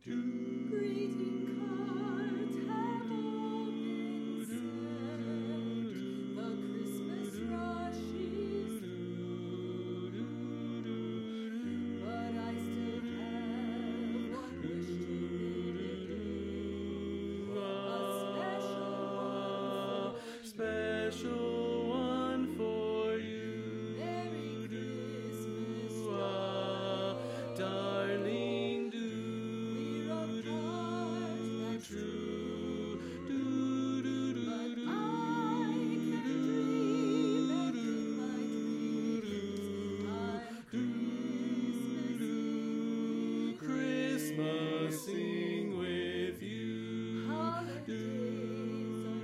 Greeting cards have all been sent. The Christmas rush is through. But I still have one wish to make. A special one for you. Merry Christmas, darling, do we're apart, that's true. But I can dream and in my dreams I'm Christmasing with you. Holidays are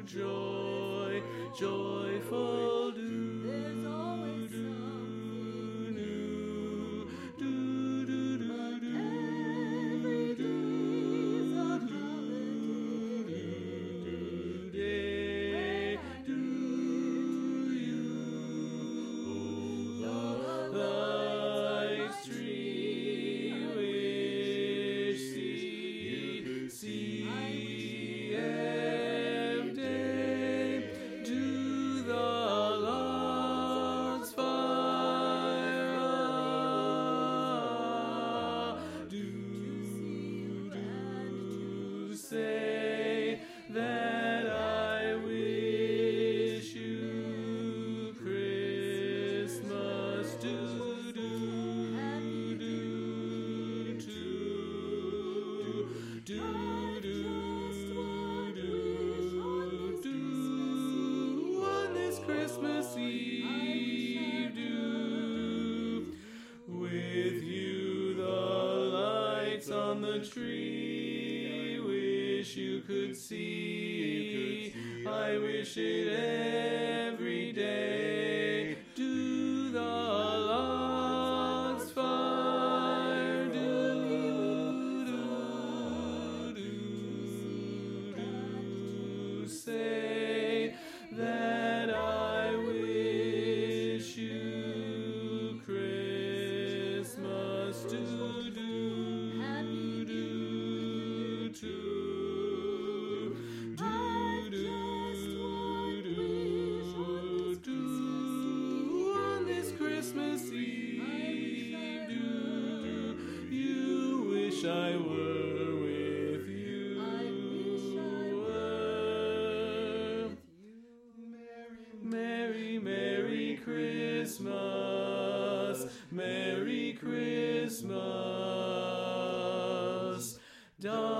Joyful do. There's always something new. But every day's a holiday. Do you? The Lights stream which see empty. Do the Lord's fire. Do say that I wish you Christmas do on this Christmas Eve do with you the lights on the tree wish you could see. I wish it every day. Do the Lord's fire say that I wish you Christmas on this Christmas Eve do you wish I were with you. I wish I were. Merry Christmas, Merry Christmas.